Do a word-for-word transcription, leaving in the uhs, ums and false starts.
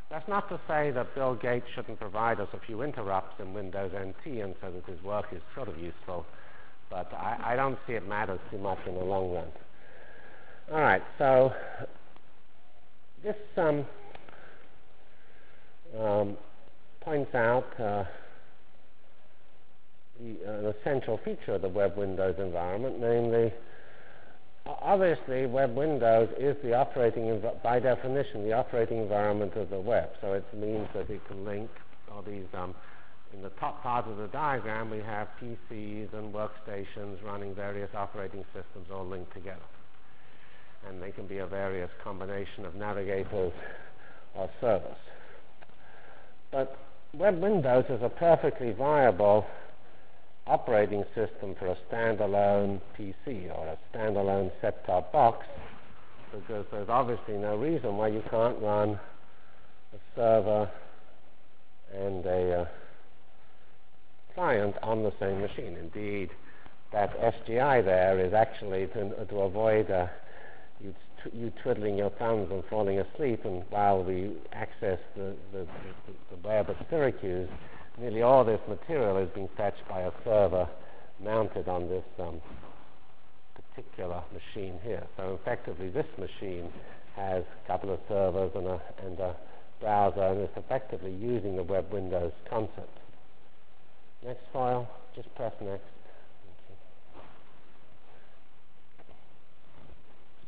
That's not to say that Bill Gates shouldn't provide us a few interrupts in Windows N T, and so that his work is sort of useful, but I, I don't see it matters too much in the long run. All right, so this um, um, points out uh, the, uh, an essential feature of the Web Windows environment, namely, obviously, Web Windows is the operating, env- by definition, the operating environment of the web. So it means that it can link all these, um, in the top part of the diagram, we have P Cs and workstations running various operating systems all linked together. And they can be a various combination of navigators or servers. But Web Windows is a perfectly viable operating system for a standalone P C or a standalone set-top box, because there's obviously no reason why you can't run a server and a uh, client on the same machine. Indeed, that S G I there is actually to, uh, to avoid uh, you, t- you twiddling your thumbs and falling asleep, and while we access the, the, the, the web at Syracuse, nearly all this material is being fetched by a server mounted on this um, particular machine here. So effectively, this machine has a couple of servers and a, and a browser, and it's effectively using the Web Windows concept. Next file, just press next.